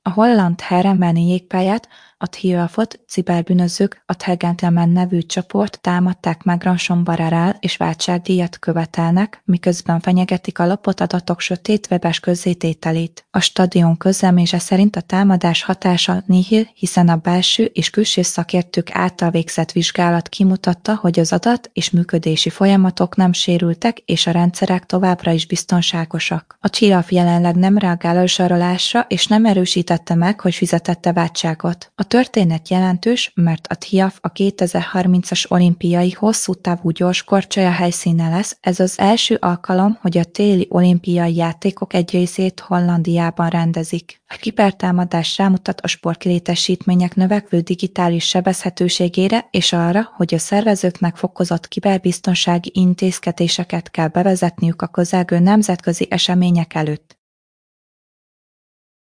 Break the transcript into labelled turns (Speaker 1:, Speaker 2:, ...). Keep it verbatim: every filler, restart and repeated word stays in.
Speaker 1: A holland Herrenbeni jégpályát a Thialfot ciberbűnözők a The Gentleman nevű csoport támadták meg ransomware-rel és váltságdíjat követelnek, miközben fenyegetik a lopott adatok sötét webes közzétételét. A stadion közlemése szerint a támadás hatása nihil, hiszen a belső és külső szakértők által végzett vizsgálat kimutatta, hogy az adat és működési folyamatok nem sérültek, és a rendszerek továbbra is biztonságosak. A Thialf jelenleg nem reagál a zsarolásra, és nem erősítette meg, hogy fizetette váltságot. A történet jelentős, mert a Thialf a kétezer-harmincas olimpiai hosszú távú gyorskorcsolya helyszíne lesz, ez az első alkalom, hogy a téli olimpiai játékok egy részét Hollandiában rendezik. A kibertámadás rámutat a sportlétesítmények növekvő digitális sebezhetőségére és arra, hogy a szervezőknek fokozott kiberbiztonsági intézkedéseket kell bevezetniük a közelgő nemzetközi események előtt.